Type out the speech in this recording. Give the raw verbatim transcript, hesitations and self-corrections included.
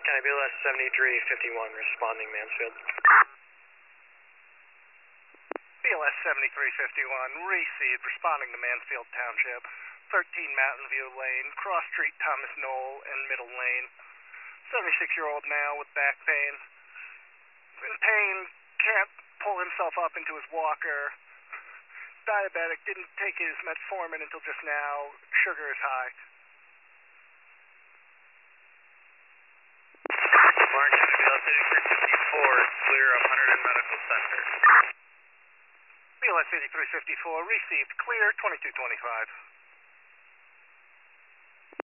Can I B L S seventy-three fifty-one, responding Mansfield. B L S seventy-three fifty-one, received, responding to Mansfield Township, thirteen Mountain View Lane, cross street Thomas Knoll and Middle Lane. seventy-six-year-old male with back pain. In pain, can't pull himself up into his walker. Diabetic, didn't take his metformin until just now. Sugar is high. Mark, Can I B L S eighty-three fifty-four, clear of one hundred Medical Center. B L S eighty-three fifty-four, received, clear, twenty-two twenty-five.